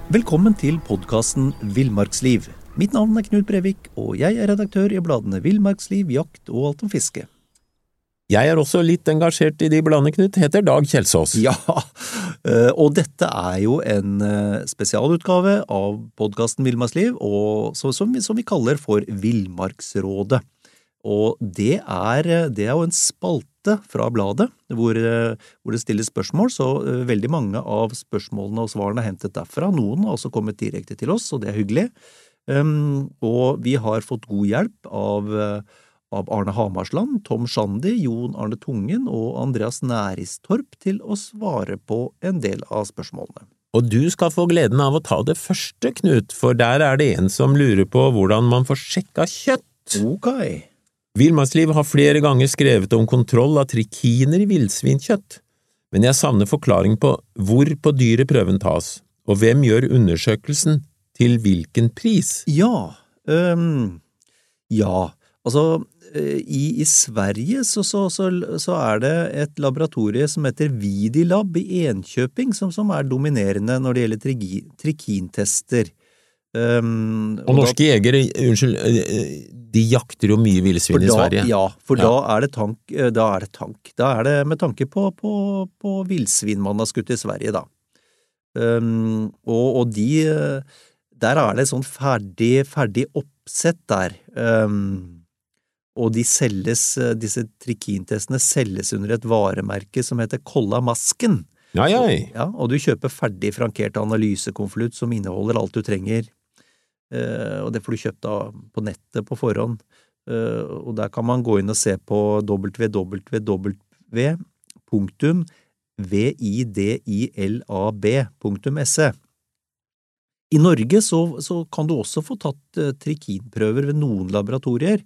Velkommen til podcasten Villmarksliv. Mitt navn Knut Brevik, og jeg redaktør I bladene Villmarksliv, Jakt og Alt om fiske. Jeg også litt engasjert I de bladene, Knut, heter Dag Kjelsås. Ja, og dette jo en spesialutgave av podcasten Villmarksliv, og som vi kaller for Villmarksrådet. Og det jo en spalte fra bladet, hvor det stilles spørsmål, så veldig mange av spørsmålene og svarene hentet derfra. Noen har også kommet direkte til oss, og det hyggelig. Og vi har fått god hjelp av Arne Hamarsland, Tom Shandy, Jon Arne Tungen og Andreas Næristorp til å svare på en del av spørsmålene. Og du skal få gleden av å ta det første, Knut, for der det en som lurer på hvordan man får sjekka kjøtt. Ok. Villmarksliv har flere ganger skrevet om kontroll av trikiner I villsvinkjøtt, men jeg savner forklaring på hvor på dyret prøven tas, og hvem gjør undersøkelsen til hvilken pris? Ja, altså I Sverige så det et laboratorie som heter Vidilab I Enköping som dominerende når det gjelder trikintester. Og norske jegere, de jakter jo mye villsvin I Sverige. Ja, for da det tank. Da det med tanke på villsvin man har skutt I Sverige da. Og der det sånn ferdig oppsett der. Og disse trikintestene selges under et varemerke som heter Kolla Masken. Ja, og du kjøper ferdig frankert analysekonvolutt som inneholder alt du trenger. Og det får du kjøpt på nettet på forhånd. Og der kan man gå inn og se på www.vidilab.se. I Norge så kan du også få tatt trikinprøver ved noen laboratorier.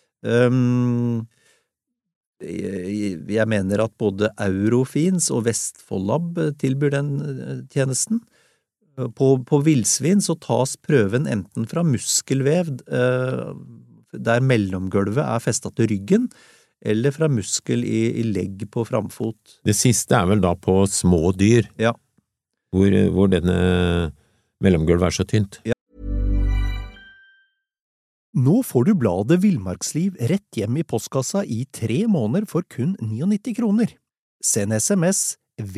Jeg mener at både Eurofins og Vestfoldlab tilbyr den tjenesten. På villsvin så tas prøven enten fra muskelvev, der mellomgulvet festet til ryggen, eller fra muskel I legg på framfot. Det siste vel da på små dyr, ja. hvor denne mellomgulvet så tynt. Ja. Nå får du bladet Villmarksliv rett hjem I postkassa I 3 måneder for kun 99 kroner. Send SMS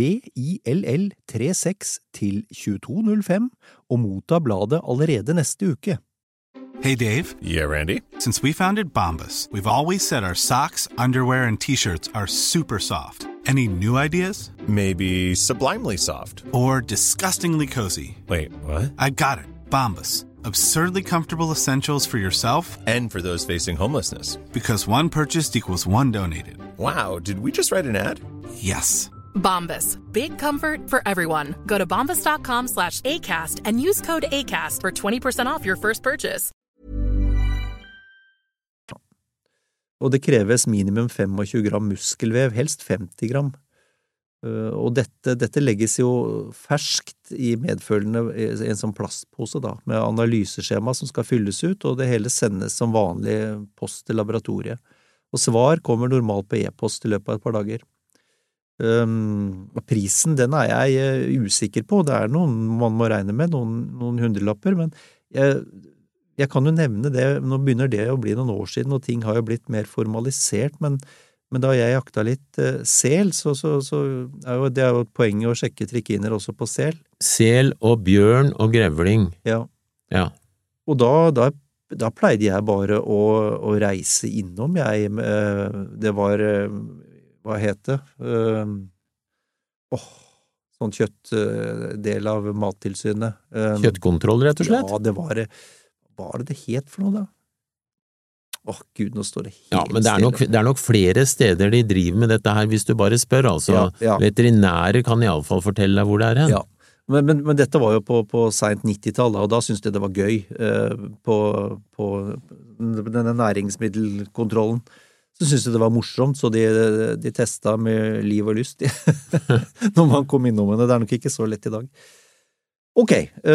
VILL36 til 2205 og motta bladet allerede neste uke. Hey Dave. Yeah, Randy? Since we founded Bombas, we've always said our socks, underwear, and t-shirts are super soft. Any new ideas? Maybe sublimely soft. Or disgustingly cozy. Wait, what? I got it. Bombas. Absurdly comfortable essentials for yourself and for those facing homelessness. Because one purchased equals one donated. Wow, did we just write an ad? Yes. Bombas. Big comfort for everyone. Go to bombas.com/ACAST and use code ACAST for 20% off your first purchase. Og det kreves minimum 25 gram muskelvev, helst 50 gram. Og dette legges jo ferskt I medfølgende en sånn plastpose da, med analyseskjema som skal fylles ut, og det hele sendes som vanlig post til laboratoriet. Og svar kommer normalt på e-post I løpet av et par dager. Prisen, den jeg usikker på. Det noen man må regne med, noen hundrelapper, men jeg kan jo nevne det, nå begynner det å bli noen år siden, og ting har jo blitt mer formalisert, men da jeg jakta litt sel, så det jo et poeng å sjekke trikiner også på sel. Sel og bjørn og grevling. Ja. Og da pleide jeg bare å reise innom. Det var, hva heter det? Sånn kjøttdel av mattilsynet. Kjøttkontroll, rett og slett? Ja, det var det het for noe da? Gud, nå står det helt ja, men det nok flere steder de driver med dette her, hvis du bare spør, altså. Ja. Veterinære kan I alle fall fortelle deg hvor det hen. Ja, men dette var jo på sent 90-tallet, og da syntes jeg det var gøy på denne næringsmiddelkontrollen. Så syntes jeg det var morsomt, så de testet med liv og lyst når man kom innom henne. Det nok ikke så lett I dag. Ok,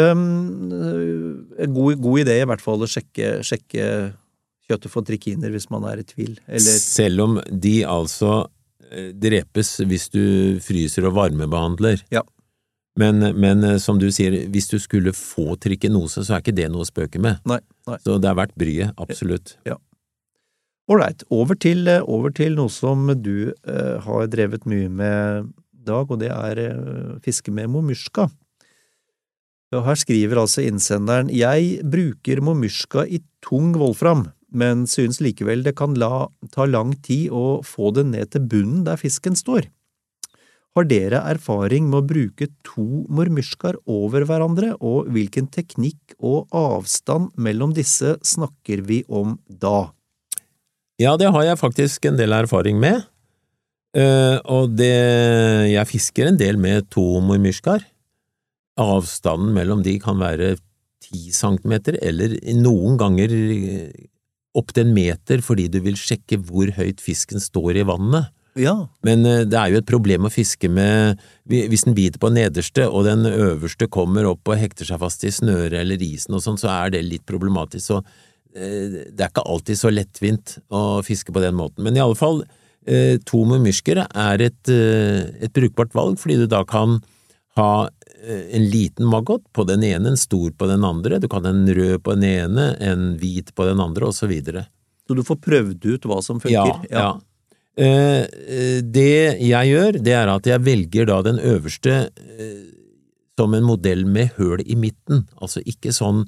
god idé I hvert fall å sjekke kjøttet for trikiner hvis man I tvil. Eller... Selv om de altså drepes hvis du fryser og varmebehandler. Ja. Men som du sier, hvis du skulle få trikinose, så ikke det noe å spøke med. Nei. Så det verdt bryet, absolutt. Ja. Alright, over til noe som du har drevet mye med, Dag, og det fiske med momyrska. Her skriver altså innsenderen: Jeg bruker momyrska i tung volfram, men synes likevel det kan ta lang tid å få den ned til bunnen der fisken står. Har dere erfaring med å bruke 2 momyrskar over hverandre, og hvilken teknikk og avstand mellom disse snakker vi om da? Ja, det har jeg faktisk en del erfaring med, og jeg fisker en del med 2 momyrskar. Avstanden mellom de kan være 10 centimeter, eller noen ganger opp til 1 meter, fordi du vil sjekke hvor høyt fisken står i vannet. Ja. Men det jo et problem å fiske med, hvis den biter på nederste, og den øverste kommer opp og hekter seg fast i snøret eller isen og sånn, så det litt problematisk, så det ikke alltid så lettvint å fiske på den måten. Men i alle fall, 2 momyrsker et brukbart valg, fordi du da kan ha en liten maggot på den ene, en stor på den andre, du kan ha en rød på den ene, en hvit på den andre, og så videre. Så du får prøvd ut hva som funker? Ja. Det jeg gjør, det at jeg velger da den øverste som en modell med høl i midten, altså ikke sånn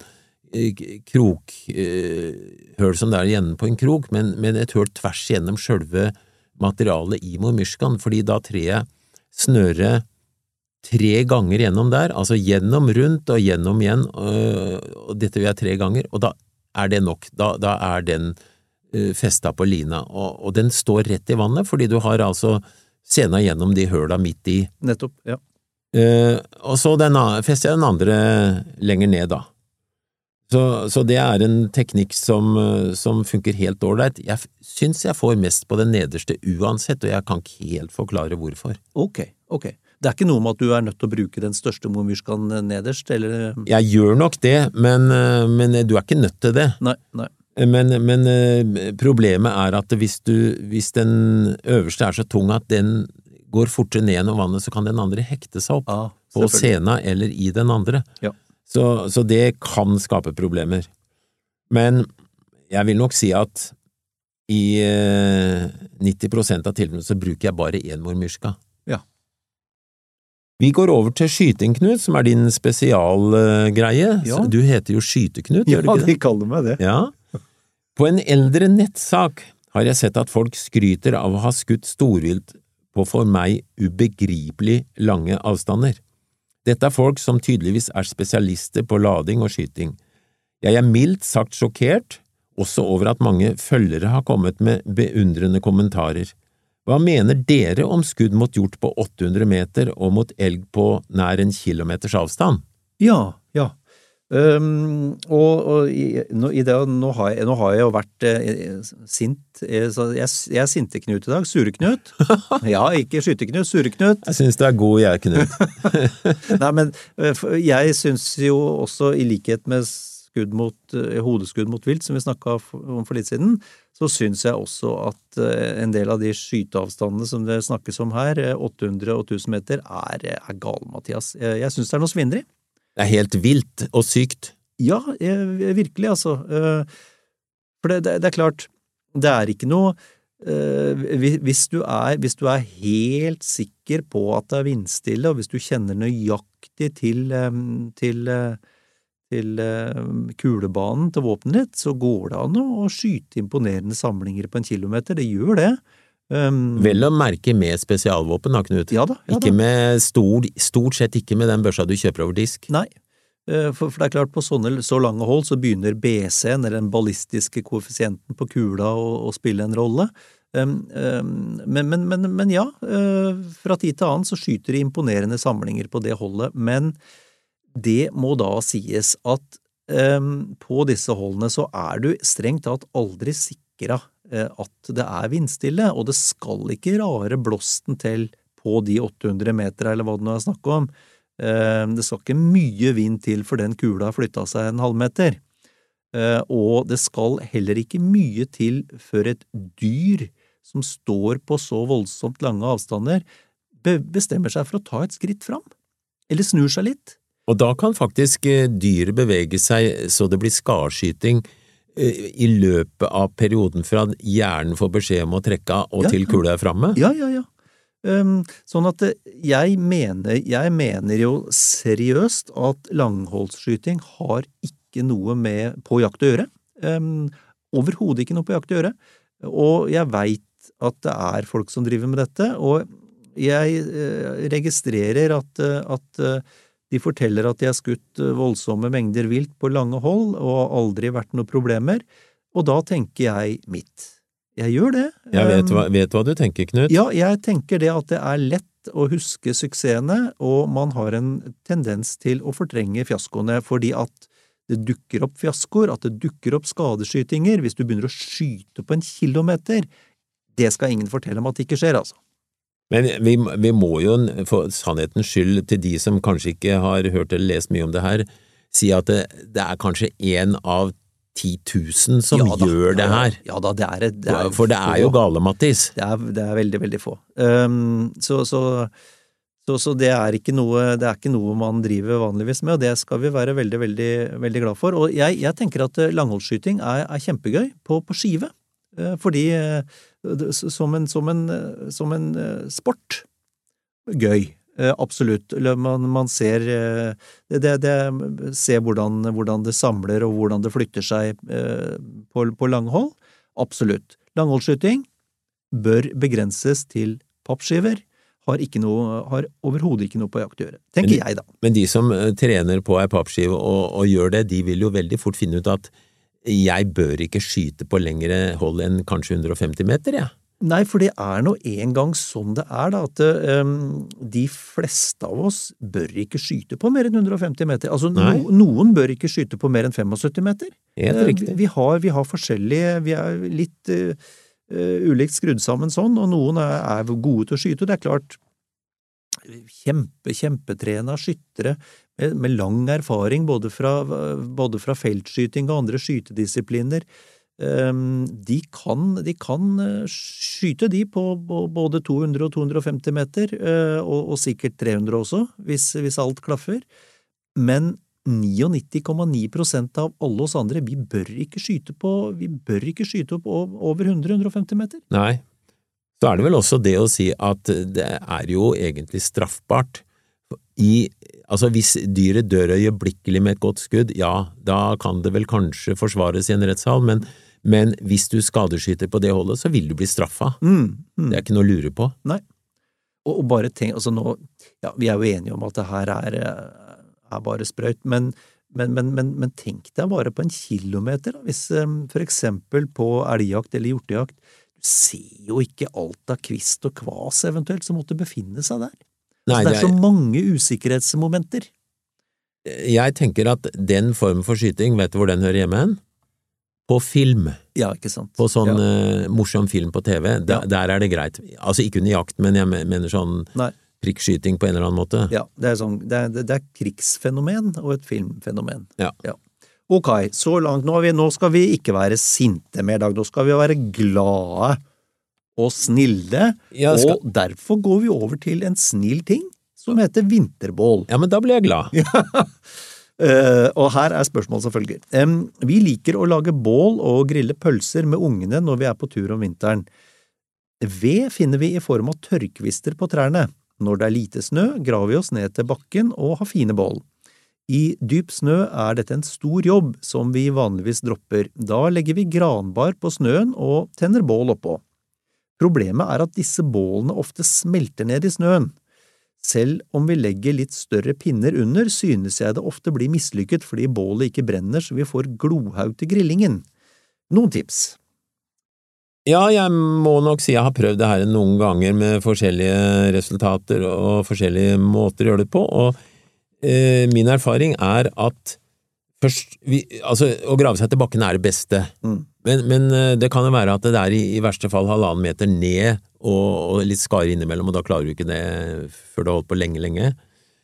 høl som det i enden på en krok, men et høl tvers gjennom selve materialet i momyrskan, fordi da trer jeg snøret 3 ganger gjennom der, altså gjennom rundt og gjennom igjen, og dette vil jeg 3 ganger, og da det nok, da den festet på lina, og den står rett i vannet, fordi du har altså sena gjennom de høla midt i. Nettopp, ja. Og så fester jeg den andre lenger ned da. Så det en teknikk som funker helt ordentlig. Jeg synes jeg får mest på den nederste uansett, og jeg kan ikke helt forklare hvorfor. Ok. Det ikke noe med at du nødt til å bruke den største momyrskan nederst, eller? Jeg gjør nok det, men du ikke nødt til det. Nei. Men problemet at hvis den øverste så tung at den går fortere ned gjennom vannet, så kan den andre hekte seg opp på sena eller i den andre. Ja. Så det kan skape problemer. Men jeg vil nok si at i 90% av tilfellene så bruker jeg bare 1 momyrska. Ja. Vi går over til skyting, Knut, som din spesialgreie. Ja. Du heter jo Skyteknut, gjør du ikke det? Ja, de kaller meg det. Ja. På en eldre nettsak har jeg sett at folk skryter av å ha skutt storvilt på for meg ubegripelig lange avstander. Dette folk som tydeligvis spesialister på lading og skyting. Jeg mildt sagt sjokkert, også over at mange følgere har kommet med beundrende kommentarer. Hva mener dere om skudd mot hjort på 800 meter og mot elg på nær 1 kilometers avstand? Ja. Nå har jeg jo vært sint, så jeg Sinte-Knut i dag, Sure-Knut. Ja, ikke Skyte-Knut, Sure-Knut. Jeg synes du god, jeg, Knut. Nei, men jeg synes jo også, i likhet med hodeskudd mot vilt, som vi snakket om for litt siden, så synes jeg også at en del av de skyteavstandene som det snakkes om her, 800 og 1000 meter, gal, Mathias. Jeg synes det noe svindrig. Det helt vilt og sykt. Ja, virkelig, altså. For det klart, det ikke noe hvis du helt sikker på at det vindstille, og hvis du kjenner nøyaktig til kulebanen til våpenet ditt, så går det an å skyte imponerende samlinger på 1 kilometer. Det gjør det. Vel å merke med spesialvåpen, da, Knut. Ja da. Ikke med stort sett ikke med den børsa du kjøper over disk. Nei, for det klart, på så lange hold så begynner BC-en, eller den ballistiske koeffisienten på kula, å spille en rolle. Men ja, fra tid til annen så skyter de imponerende samlinger på det holdet, men det må da sies at på disse holdene så du strengt tatt aldri sikret at det vindstille, og det skal ikke rare blåsten til på de 800 meter, eller hva det nå snakk om. Det skal ikke mye vind til for den kula har flyttet seg 1,5 meter. Og det skal heller ikke mye til før et dyr som står på så voldsomt lange avstander bestemmer seg for å ta et skritt fram. eller snur seg litt. Og da kan faktisk dyret bevege seg så det blir skarskyting i løpet av perioden fra hjernen får beskjed om å trekke av og til kula framme? Ja. Sånn at jeg mener jo seriøst at langholdsskyting har ikke noe med på jakt å gjøre. Overhodet ikke noe på jakt å gjøre. Og jeg vet at det er folk som driver med dette, og jeg registrerer at de forteller at de har skutt voldsomme mengder vilt på lange hold og aldri vært noen problemer, og da tenker jeg mitt. Jeg gjør det. Jeg vet hva du tenker, Knut. Ja, jeg tenker det at det er lett å huske suksessene, og man har en tendens til å fortrenge fiaskoene, fordi at det dukker opp fiaskoer, at det dukker opp skadeskytinger. Hvis du begynner å skyte på 1 kilometer, det skal ingen fortelle om at det ikke skjer, altså. Men vi må jo for sannhetens skyld til de som kanskje ikke har hørt eller lest mye om det her, si at det er kanskje 1 av 10 000 som gjør det her. Ja da, det er for det er jo gale, Mattis. Det er veldig, veldig få. Så det er ikke noe man driver vanligvis med, og det skal vi være veldig, veldig, veldig glad for. Og jeg tenker at langholdsskyting er kjempegøy på skive. Fordi som en sport gøy, absolutt. Man ser ser hvordan det samler og hvordan det flytter seg på langhold, absolutt. Langholdsskyting bør begrenses til pappskiver, har overhodet ikke noe på jakt å gjøre, tenker jeg da. Men de som trener på ei pappskive og gjør det, de vil jo veldig fort finne ut at jeg bør ikke skyte på lengre hold enn kanskje 150 meter, ja. Nei, for det er nå en gang sånn det er da, at de fleste av oss bør ikke skyte på mer enn 150 meter. Altså, noen bør ikke skyte på mer enn 75 meter. Helt riktig. Vi har forskjellige, vi er litt ulikt skrudd sammen sånn, og noen er gode til å skyte. Det er klart, kjempetrena skyttere med lang erfaring både fra feltskyting og andre skytedisipliner. De kan skyte de på både 200 og 250 meter, og sikkert 300 også, hvis alt klaffer. Men 99,9% av alle oss andre, vi bør ikke skyte opp over 100-150 meter. Nei. Så er det vel også det å si at det er jo egentlig straffbart. Altså hvis dyret dør øyeblikkelig med et godt skudd, ja, da kan det vel kanskje forsvares i en rettssal, men hvis du skadeskyter på det holdet, så vil du bli straffa. Det er ikke noe å lure på. Nei. Og bare tenk, altså nå, ja, vi er jo enige om at det her er bare sprøyt, men tenk deg bare på 1 kilometer, hvis for eksempel på elgjakt eller hjortejakt, du ser jo ikke alt av kvist og kvas eventuelt som måtte befinne seg der. Nei, altså, det er så mange usikkerhetsmomenter. Jeg tenker at den formen for skyting, vet du hvor den hører hjemme hen? På film. Ja, ikke sant. På sånn morsom film på TV, der er det greit. Altså ikke under jakt, men jeg mener sånn prikkskyting på en eller annen måte. Ja, det er krigsfenomen og et filmfenomen. Ja. Ok, så langt nå skal vi ikke være sinte mer, Dag. Nå skal vi være glade og snille, og derfor går vi over til en snill ting som heter vinterbål. Ja, men da blir jeg glad. Og her er spørsmålet som følger. Vi liker å lage bål og grille pølser med ungene når vi er på tur om vinteren. Ved finner vi i form av tørrkvister på trærne. Når det er lite snø, graver vi oss ned til bakken og har fine bål. I dyp snø er dette en stor jobb som vi vanligvis dropper. Da legger vi granbar på snøen og tenner bål oppå. Problemet er at disse bålene ofte smelter ned i snøen. Selv om vi legger litt større pinner under, synes jeg det ofte blir mislykket fordi bålet ikke brenner så vi får glohaug til grillingen. Noen tips? Ja, jeg må nok si jeg har prøvd det her noen ganger med forskjellige resultater og forskjellige måter å gjøre det på, og min erfaring er at først, å grave seg til bakken er det beste, men det kan jo være at det er i verste fall 1,5 meter ned og litt skare innimellom, og da klarer du ikke det før du har holdt på lenge.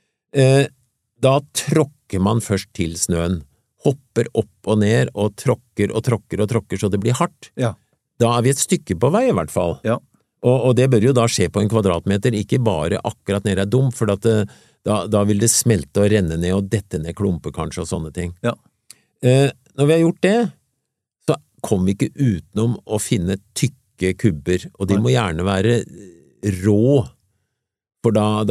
Da tråkker man først til snøen, hopper opp og ned og tråkker så det blir hardt. Ja. Da er vi et stykke på vei i hvert fall. Ja. Og det bør jo da skje på 1 kvadratmeter, ikke bare akkurat ned dum, for at Da vil det smelte og renne ned og dette ned klumper kanskje og sånne ting. Ja. Når vi har gjort det, så kommer vi ikke utenom å finne tykke kubber, og de må gjerne være rå, for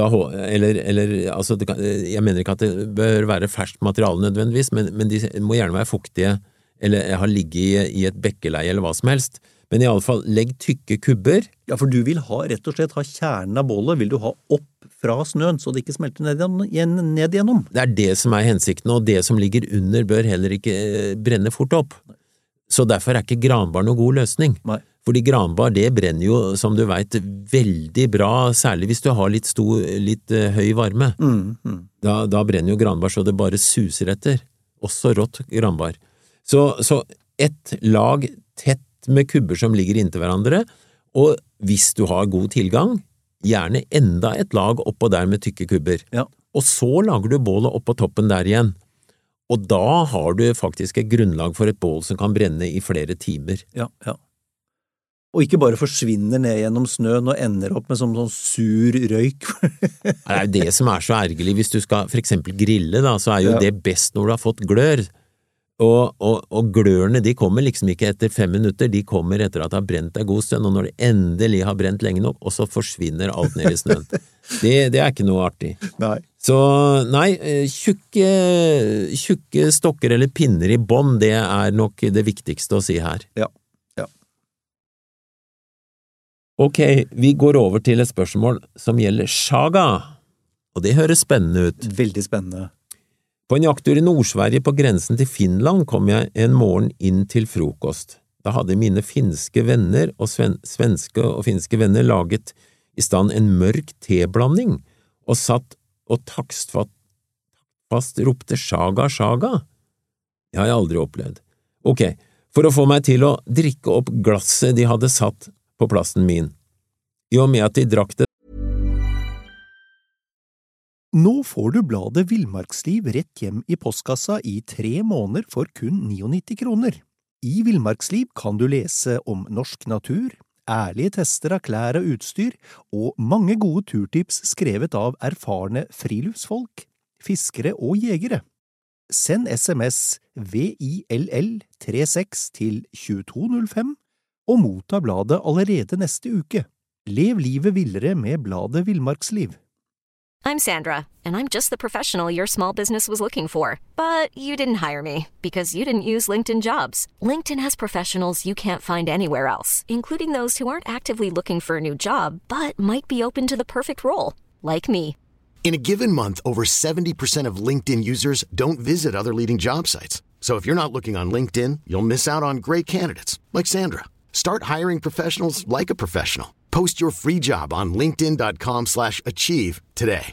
jeg mener ikke at det bør være ferskt materiale nødvendigvis, men de må gjerne være fuktige, eller har ligget i et bekkeleie eller hva som helst. Men i alle fall, legg tykke kubber. Ja, for du vil rett og slett ha kjernen av bålet, vil du ha opp fra snøen, så det ikke smelter ned igjennom. Det det som hensikten, og det som ligger under bør heller ikke brenne fort opp. Så derfor ikke granbar noen god løsning. Nei. Fordi granbar, det brenner jo, som du vet, veldig bra, særlig hvis du har litt høy varme. Da brenner jo granbar så det bare suser etter. Også rått granbar. Så et lag tett med kubber som ligger inntil hverandre, og hvis du har god tilgang, gjerne enda et lag oppå der med tykke kubber. Ja. Og så lager du bålet oppå toppen der igjen. Og da har du faktisk et grunnlag for et bål som kan brenne i flere timer. Ja. Og ikke bare forsvinner ned gjennom snøen og ender opp med sånn sur røyk. Det jo det som så ergerlig. Hvis du skal for eksempel grille, da, så jo det best når du har fått glør. Og glørene, de kommer liksom ikke etter 5 minutter, de kommer etter at det har brent en god stund, og når det endelig har brent lenge nok, og så forsvinner alt ned i snøen. Det ikke noe artig. Nei. Så nei, tjukke stokker eller pinner i bånd, det nok det viktigste å si her. Ja. Ok, vi går over til et spørsmål som gjelder saga, og det høres spennende ut. Veldig spennende. På en jakttur i Nord-Sverige på grensen til Finland kom jeg en morgen inn til frokost. Da hadde mine finske venner og svenske og finske venner laget i stand en mørk teblanding, og satt og takstfast ropte saga, saga. Det har jeg aldri opplevd. Ok, for å få meg til å drikke opp glasset de hadde satt på plassen min. I og med at de drakk det. Nå får du bladet Villmarksliv rett hjem i postkassa i 3 måneder for kun 99 kroner. I Villmarksliv kan du lese om norsk natur, ærlige tester av klær og utstyr, og mange gode turtips skrevet av erfarne friluftsfolk, fiskere og jegere. Send SMS VILL36 til 2205, og motta bladet allerede neste uke. Lev livet villere med bladet Villmarksliv. I'm Sandra, and I'm just the professional your small business was looking for. But you didn't hire me, because you didn't use LinkedIn Jobs. LinkedIn has professionals you can't find anywhere else, including those who aren't actively looking for a new job, but might be open to the perfect role, like me. In a given month, over 70% of LinkedIn users don't visit other leading job sites. So if you're not looking on LinkedIn, you'll miss out on great candidates, like Sandra. Start hiring professionals like a professional. Post your free job on linkedin.com/achieve today.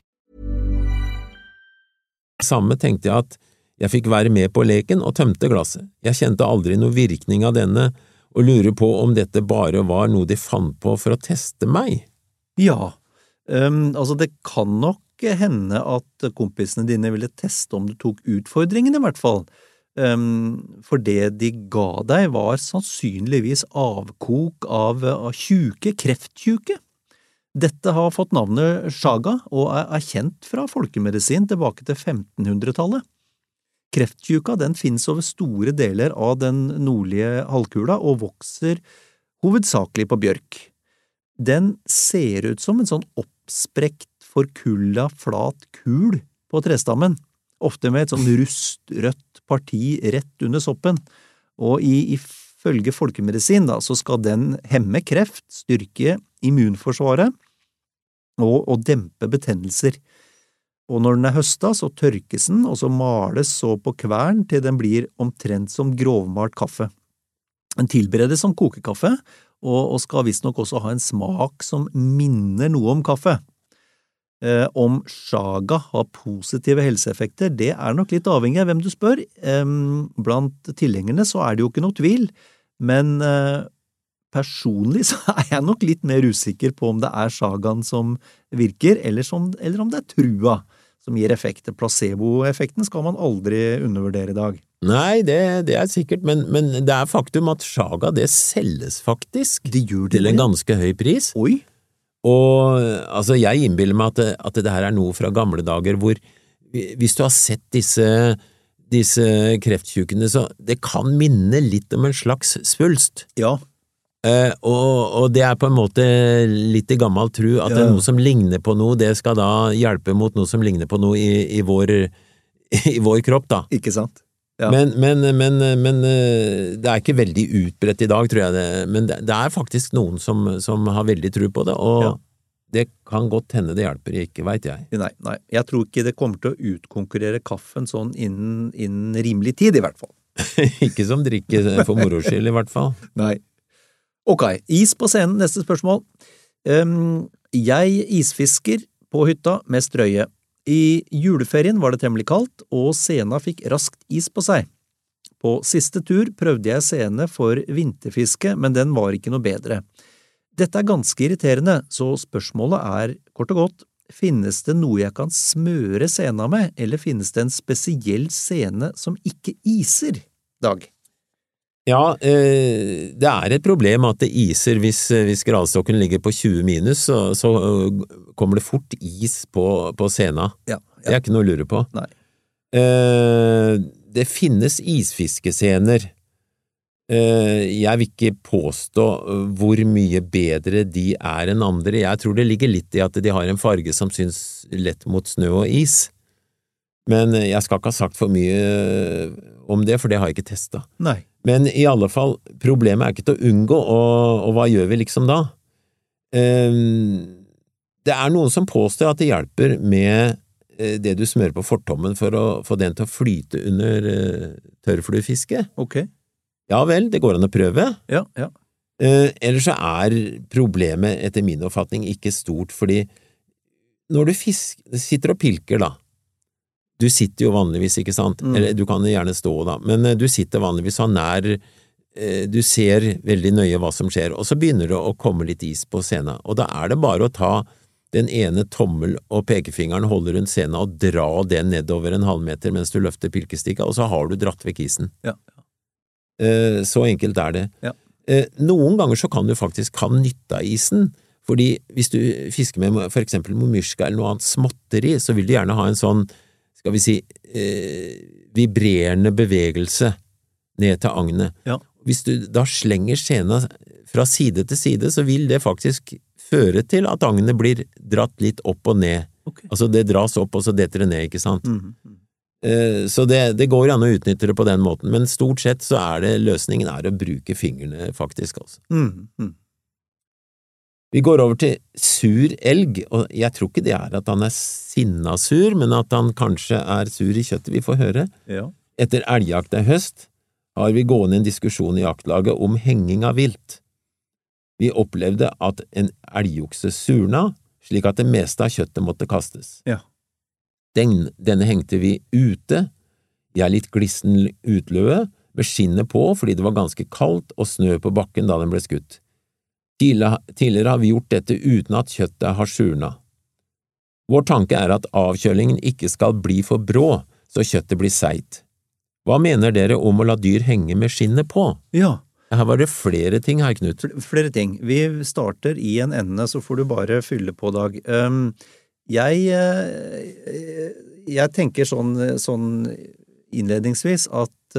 Samme tenkte jeg at jeg fikk være med på leken og tømte glasset. Jeg kjente aldri noe virkning av denne, og lurer på om dette bare var noe de fant på for å teste meg. Ja, altså det kan nok hende at kompisene dine ville teste om du tok utfordringen i hvert fall. For det de ga deg var sannsynligvis avkok av krefttjuke. Dette har fått navnet saga og kjent fra folkemedisin tilbake til 1500-tallet. Krefttjuka den finnes over store deler av den nordlige halvkula og vokser hovedsakelig på bjørk. Den ser ut som en sånn oppsprekt, forkulla, flat kul på trestammen, ofte med et sånn rustrødt parti rett under soppen, og ifølge folkemedisin da, så skal den hemme kreft, styrke immunforsvaret og dempe betennelser. Og når den høsta, så tørkes den, og så males så på kvern til den blir omtrent som grovmalt kaffe. Den tilberedes som kokekaffe, og skal visstnok også ha en smak som minner noe om kaffe. Om saga har positive helseeffekter, det nok litt avhengig av hvem du spør. Blant tilhengerne så det jo ikke noe tvil, men personlig så jeg nok litt mer usikker på om det sagaen som virker, eller om det trua som gir effekt. Placeboeffekten skal man aldri undervurdere i dag. Nei, det sikkert, men det faktum at saga, det selges faktisk det gjør det, til en ganske høy pris. Oi! Og altså, jeg innbiller meg at det her noe fra gamle dager, hvor hvis du har sett disse kreftsykene, så det kan minne litt om en slags svulst. Ja. Og det på en måte litt i gammel tro, at det noe som ligner på noe, det skal da hjelpe mot noe som ligner på noe i vår kropp, da. Ikke sant? Ja. Men det ikke veldig utbredt i dag, tror jeg det. Men det faktisk noen som har veldig tro på det, og det kan godt hende det hjelper, ikke vet jeg. Nei. Jeg tror ikke det kommer til å utkonkurrere kaffen sånn innen rimelig tid, i hvert fall. Ikke som drikke for moro skyld, i hvert fall. Nei. Ok, is på scenen, neste spørsmål. Jeg isfisker på hytta med strøye. I juleferien var det temmelig kaldt, og sena fikk raskt is på seg. På siste tur prøvde jeg sene for vinterfiske, men den var ikke noe bedre. Dette ganske irriterende, så spørsmålet kort og godt, finnes det noe jeg kan smøre sena med, eller finnes det en spesiell sene som ikke iser, Dag? Ja, det et problem at det iser hvis gradstokken ligger på 20 minus, så kommer det fort is på sena. Ja. Det ikke noe å lure på. Nei. Det finnes isfiskescener. Jeg vil ikke påstå hvor mye bedre de enn andre. Jeg tror det ligger litt i at de har en farge som synes lett mot snø og is. Men jeg skal ikke ha sagt for mye om det, for det har jeg ikke testet. Nei. Men i alle fall, problemet ikke til å unngå, og hva gjør vi liksom da? Det noen som påstår at det hjelper med det du smører på fortommen for å få den til å flyte under tørrfluefiske. Ok. Ja vel, det går an å prøve. Ja. Ellers så problemet etter min oppfatning ikke stort, fordi når du sitter og pilker da, du sitter jo vanligvis, ikke sant? Eller du kan gjerne stå da, men du sitter vanligvis så nær, du ser veldig nøye hva som skjer, og så begynner det å komme litt is på scenen, og da det bare å ta den ene tommel og pekefingeren holde rundt scenen og dra den nedover en halvmeter mens du løfter pilkestikka, og så har du dratt vekk isen. Ja. Så enkelt det. Ja. Noen ganger så kan du faktisk ha nytte av isen, fordi hvis du fisker med for eksempel momyrska eller noe annet småtteri, så vil du gjerne ha en sånn, skal vi si, vibrerende bevegelse ned til agnet. Ja. Hvis du da slenger skjena fra side til side, så vil det faktisk føre til at agnet blir dratt litt opp og ned. Okay. Altså det dras opp, og så detter det ned, ikke sant? Så det går an å utnytte det på den måten, men stort sett så løsningen å bruke fingrene faktisk, altså. Vi går over til sur elg, og jeg tror ikke det at han sinnasur, men at han kanskje sur i kjøttet, vi får høre. Ja. Etter elgjakt høst har vi gående en diskusjon i jaktlaget om henging av vilt. Vi opplevde at en elgokse surna, slik at det meste av kjøttet måtte kastes. Ja. Denne hengte vi ute, i litt glissen utløe, med skinnet på fordi det var ganske kaldt og snø på bakken da den ble skutt. Tidligere har vi gjort dette uten at kjøttet har surna. Vår tanke at avkjølingen ikke skal bli for brå, så kjøttet blir seigt. Hva mener dere om å la dyr henge med skinnet på? Ja. Her var det flere ting her, Knut. Flere ting. Vi starter i en ende, så får du bare fylle på, Dag. Jeg tenker sånn innledningsvis at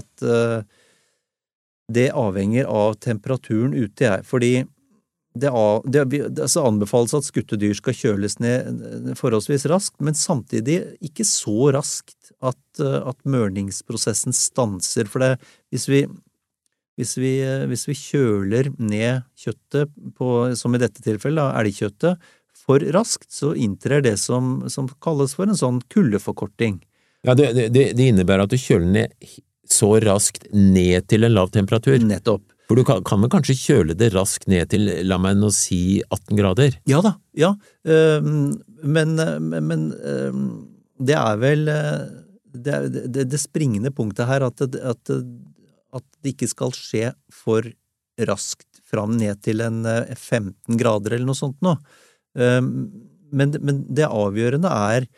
det avhenger av temperaturen ute, fordi det anbefales at skutte dyr skal kjøles ned forholdsvis raskt, men samtidig ikke så raskt at mørningsprosessen stanser, for hvis vi kjøler ned kjøttet som i dette tilfellet, elgkjøttet, for raskt, så inntrer det som kalles for en sånn kuldeforkorting. Ja, det innebærer at du kjøler ned så raskt ned til en lav temperatur. Nettopp. For du kan vel kanskje kjøle det raskt ned til, la meg nå si, 18 grader? Ja da, ja. Men det vel det springende punktet her at det ikke skal skje for raskt fram ned til en 15 grader eller noe sånt nå. Men det avgjørende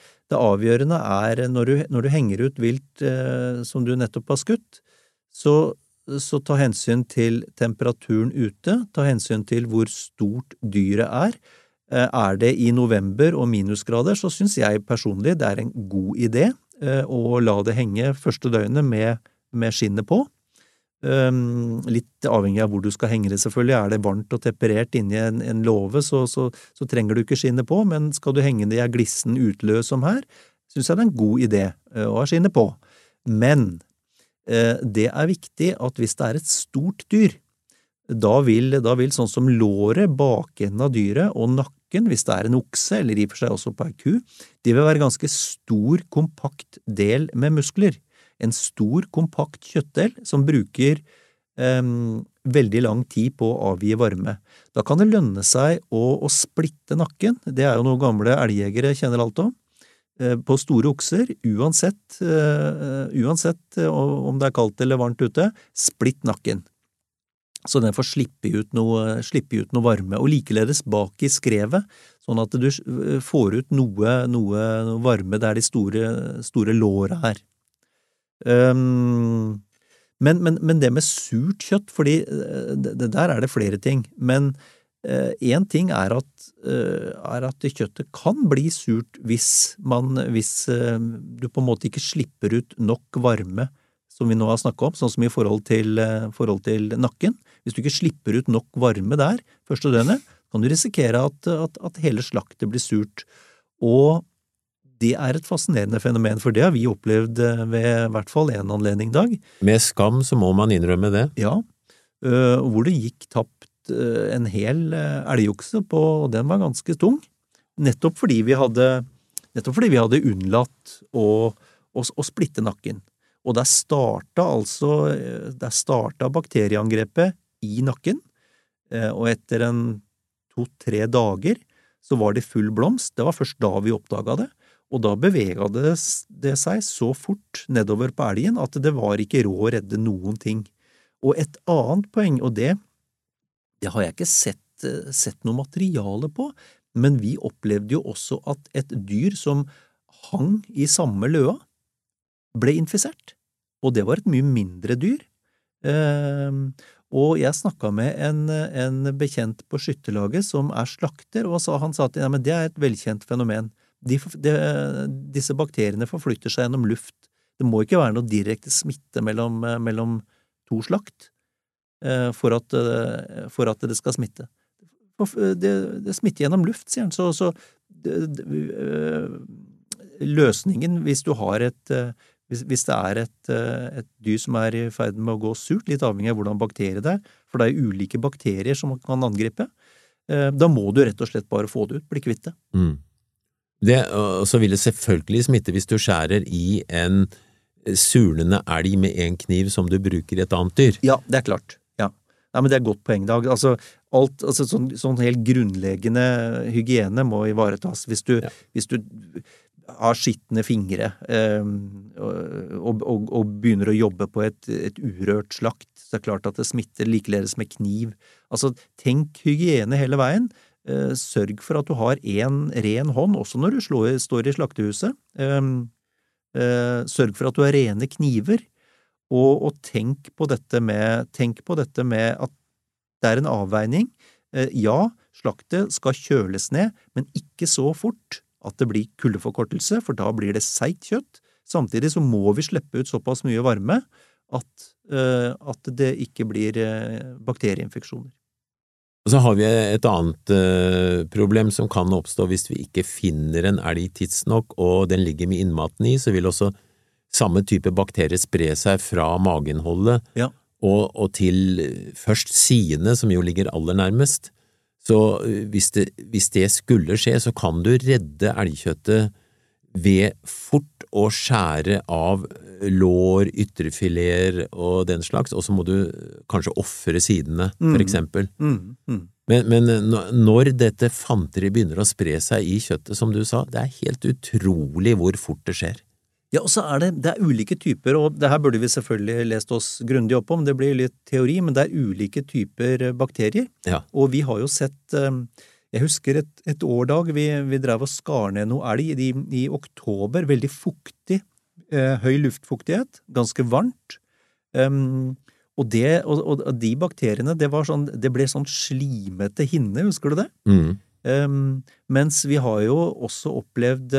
når du henger ut vilt som du nettopp har skutt, så ta hensyn til temperaturen ute, ta hensyn til hvor stort dyret det I november og minusgrader, så synes jeg personlig det en god idé å la det henge første døgnet med skinnet på. Litt avhengig av hvor du skal henge det selvfølgelig. Det varmt og temperert inni en låve, så trenger du ikke skinnet på, men skal du henge det I glissen utløs som her, synes jeg det en god idé å ha skinnet på. Men det viktig at hvis det et stort dyr, da vil sånn som låret, bakenden av dyret og nakken, hvis det en okse, eller I og for seg også på en ku, det vil være ganske stor, kompakt del med muskler. En stor, kompakt kjøttdel som bruker veldig lang tid på å avgi varme. Da kan det lønne seg å splitte nakken. Det jo noe gamle elgjegere kjenner alt om. På store okser, uansett om det kaldt eller varmt ute, splitt nakken. Så den får slippe ut noe varme, og likeledes bak I skrevet, sånn at du får ut noe varme der de store lårene Men det med surt kjøtt, fordi det der det flere ting, men en ting at kjøttet kan bli surt hvis du på en måte ikke slipper ut nok varme, som vi nå har snakket om, sånn som I forhold til nakken. Hvis du ikke slipper ut nok varme der, første døgnet, kan du risikere at hele slaktet blir surt. Og det et fascinerende fenomen, for det har vi opplevd ved I hvert fall en anledning dag. Med skam så må man innrømme det. Ja, hvor det gikk tapt en hel elgokse på, og den var ganske tung, nettopp fordi vi hadde unnlatt å splitte nakken. Og der starta bakterieangrepet I nakken, og etter 2-3 dager så var det full blomst. Det var først da vi oppdaget det, og da beveget det seg så fort nedover på elgen at det var ikke råd å redde noen ting. Og et annet poeng, og det har jeg ikke sett noe materiale på, men vi opplevde jo også at et dyr som hang I samme løa ble infisert, og det var et mye mindre dyr. Og jeg snakket med en bekjent på skyttelaget som slakter, og han sa at ja, men det et velkjent fenomen. Disse bakteriene forflytter seg gjennom luft. Det må ikke være noe direkte smitte mellom to slakt for at det skal smitte. Det smitter gjennom luft, sier han. Så løsningen, hvis du har hvis det et dyr som I ferd med å gå surt, litt avhengig av hvordan bakterier det for det ulike bakterier som man kan angripe, da må du rett og slett bare få det ut, bli kvitt det. Og så vil det selvfølgelig smitte hvis du skjærer I en surnende elg med en kniv som du bruker I et annet dyr. Ja, det klart. Ja. Nei, men det et godt poeng, Dag. Sånn helt grunnleggende hygiene må ivaretas. Hvis du har skittende fingre og begynner å jobbe på et urørt slakt, så det klart at det smitter likeledes med kniv. Tenk hygiene hele veien. Sørg for at du har en ren hånd, også når du står I slaktehuset. Sørg for at du har rene kniver, og tenk på dette med at det en avveining. Ja, slaktet skal kjøles ned, men ikke så fort at det blir kuldeforkortelse, for da blir det seigt kjøtt. Samtidig så må vi slippe ut såpass mye varme at det ikke blir bakterieinfeksjoner. Og så har vi et annet problem som kan oppstå hvis vi ikke finner en elg tidsnok, og den ligger med innmaten I, så vil også samme type bakterier spre seg fra mageinnholdet og til først sidene, som jo ligger aller nærmest. Så hvis det skulle skje, så kan du redde elgkjøttet ved fort å skjære av lår, ytrefileter og den slags, og så må du kanskje offre sidene, for eksempel. Men når dette fanteri begynner å spre seg I kjøttet, som du sa, det helt utrolig hvor fort det skjer. Ja, og så det ulike typer, og det her burde vi selvfølgelig lest oss grundig opp om, det blir litt teori, men det ulike typer bakterier. Ja. Og vi har jo sett, jeg husker et årdag, vi drev og skar ned noe elg I oktober, veldig fuktig, høy luftfuktighet, ganske varmt, og de bakteriene, det ble sånn slimete hinne, husker du det? Mens vi har jo også opplevd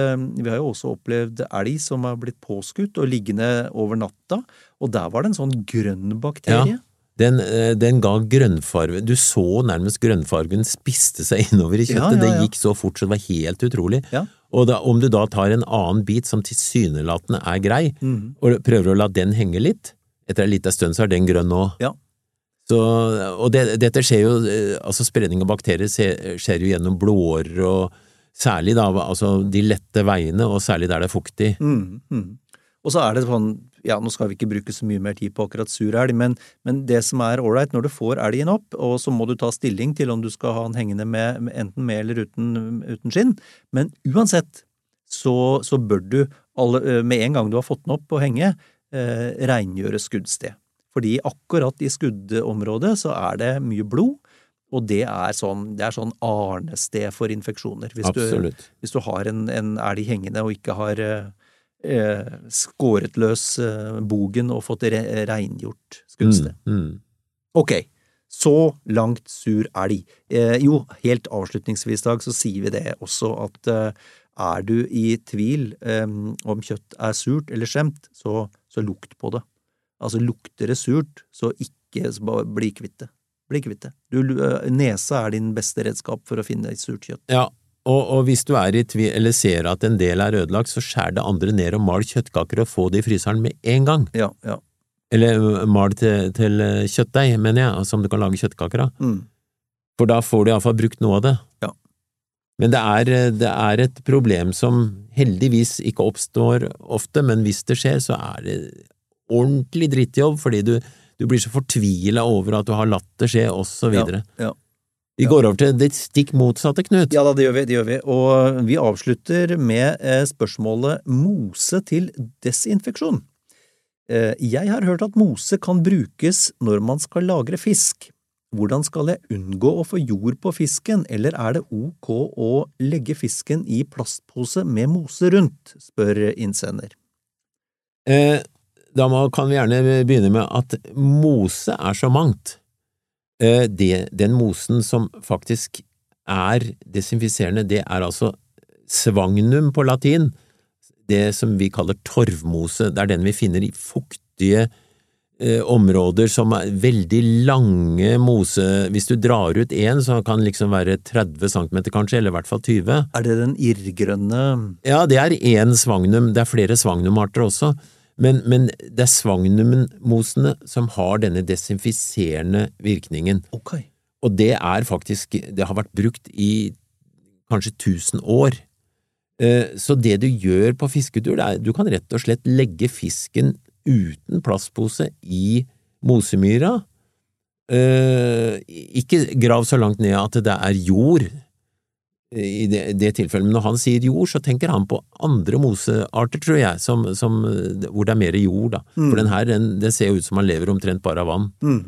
elg som har blitt påskutt og liggende over natta, og der var det en sånn grønn bakterie. Ja. Den ga grønnfarve. Du så nærmest grønnfargen spiste seg innover i kjøttet. Ja. Det gikk så fort, så det var helt utrolig. Ja. Og om du da tar en annen bit som tilsynelatende er grei, og prøver å la den henge litt, etter en liten stund så er den grønn nå. Ja. Og dette skjer jo, altså spredning av bakterier skjer jo gjennom blodårer, og særlig da, altså de lette veiene, og særlig der det er fuktig. Og så er det sånn, ja, nå skal vi ikke bruke så mye mer tid på akkurat sur elg, men det som er ålreit når du får elgen opp, og så må du ta stilling til om du skal ha den hengende enten med eller uten skinn, men uansett så bør du med en gang du har fått den opp og henge, rengjøre skuddsted. Fordi akkurat i skuddområdet så er det mye blod, og det er sånn arnested for infeksjoner. Hvis du har en elg hengende og ikke har skåret løs bogen og fått rengjort skuddsted. Ok, så langt sur elg. Jo, helt avslutningsvis Dag, så sier vi det også at er du i tvil om kjøtt er surt eller skjemt, så lukt på det. Altså lukter det surt, så ikke bli kvitt det. Nesa er din beste redskap for å finne surt kjøtt. Ja. Og hvis du er i tvil, eller ser at en del er ødelagt, så skjær det andre ned og mal kjøttkaker og få det i fryseren med en gang. Ja. Eller mal til kjøttdeig, mener jeg, som du kan lage kjøttkaker av. For da får du i hvert fall brukt noe av det. Ja. Men det er et problem som heldigvis ikke oppstår ofte, men hvis det skjer, så er det ordentlig drittjobb, fordi du blir så fortvilet over at du har latt det skje, og så videre. Ja. Vi går over til det stikk motsatte, Knut. Ja, det gjør vi. Og vi avslutter med spørsmålet mose til desinfeksjon. Jeg har hørt at mose kan brukes når man skal lagre fisk. Hvordan skal jeg unngå å få jord på fisken, eller er det ok å legge fisken i plastpose med mose rundt, spør innsender. Da kan vi gjerne begynne med at mose er så mangt. Den mosen som faktisk er desinfiserende, det er altså svagnum på latin, det som vi kaller torvmose. Det er den vi finner i fuktige områder som er veldig lange mose. Hvis du drar ut en, så kan den liksom være 30 cm kanskje, eller i hvert fall 20. Er det den irrgrønne? Ja, det er en svagnum. Det er flere svagnumarter også. Men det er svagnumosene som har denne desinfiserende virkningen. Ok. Og det er faktisk, det har vært brukt i kanskje 1000 år. Så det du gjør på fisketur, du kan rett og slett legge fisken uten plastpose i mosemyra. Ikke grav så langt ned at det er jord i det tilfellet, men når han sier jord, så tenker han på andre mosearter, tror jeg, hvor det er mer jord, da. For den her, den ser jo ut som han lever omtrent bare av vann.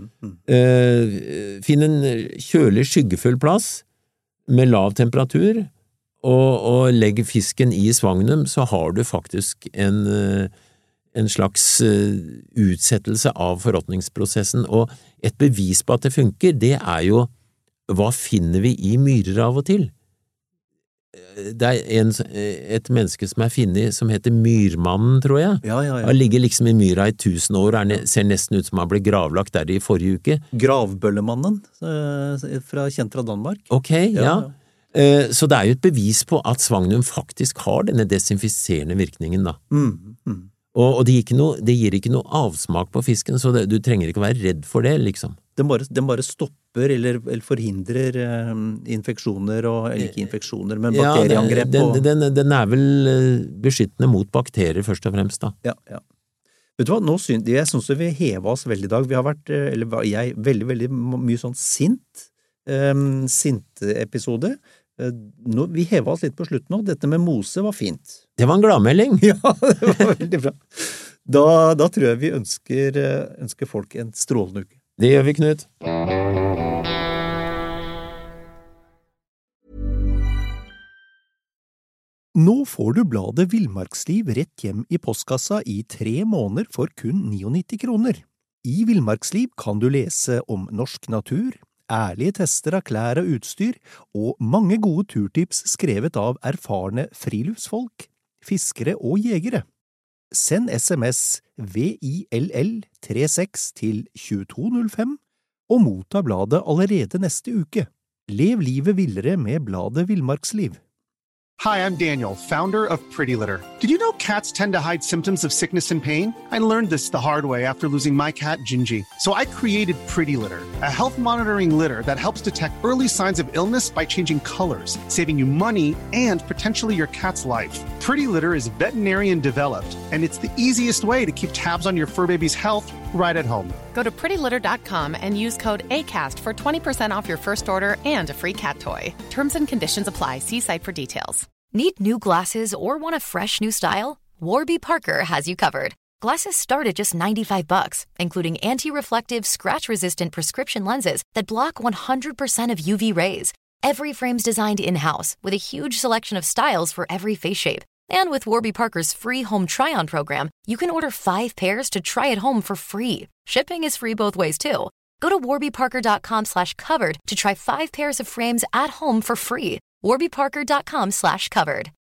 Finn en kjølig, skyggefull plass med lav temperatur, og legg fisken i svagnum, så har du faktisk en slags utsettelse av forråtningsprosessen, og et bevis på at det funker, det er jo, hva finner vi i myrer av og til? Det er et menneske som er funnet, som heter Myrmannen, tror jeg. Ja. Han ligger liksom i myra i 1000 år, ser nesten ut som han ble gravlagt der i forrige uke. Gravbøllemannen, kjent fra Danmark. Ok, ja. Så det er jo et bevis på at svagnum faktisk har denne desinfiserende virkningen, da. Og det gir ikke noe avsmak på fisken, så du trenger ikke være redd for det, liksom. Den bare stopper eller forhindrer infeksjoner, eller ikke infeksjoner, men bakterieangrep. Den er vel beskyttende mot bakterier, først og fremst, da. Ja. Vet du hva, jeg synes vi hevet oss veldig i dag. Vi har vært, jeg, veldig, veldig mye sånn sinte episode. Vi hevet oss litt på slutten nå. Dette med mose var fint. Det var en gladmelding. Ja, det var veldig bra. Da tror jeg vi ønsker folk en strålende uke. Det gjør vi, Knut. Nå får du bladet Villmarksliv rett hjem i postkassa i 3 måneder for kun 99 kroner. I Villmarksliv kan du lese om norsk natur, ærlige tester av klær og utstyr, og mange gode turtips skrevet av erfarne friluftsfolk, fiskere og jegere. Send SMS VILL36 til 2205 og motta bladet allerede neste uke. Lev livet villere med bladet Villmarksliv. Hi, I'm Daniel, founder of Pretty Litter. Did you know cats tend to hide symptoms of sickness and pain? I learned this the hard way after losing my cat, Gingy. So I created Pretty Litter, a health monitoring litter that helps detect early signs of illness by changing colors, saving you money and potentially your cat's life. Pretty Litter is veterinarian developed, and it's the easiest way to keep tabs on your fur baby's health right at home. Go to prettylitter.com and use code ACAST for 20% off your first order and a free cat toy. Terms and conditions apply. See site for details. Need new glasses or want a fresh new style? Warby Parker has you covered. Glasses start at just $95, including anti-reflective, scratch-resistant prescription lenses that block 100% of UV rays. Every frame's designed in-house with a huge selection of styles for every face shape. And with Warby Parker's free home try-on program, you can order 5 pairs to try at home for free. Shipping is free both ways, too. Go to warbyparker.com/covered to try 5 pairs of frames at home for free. warbyparker.com/covered.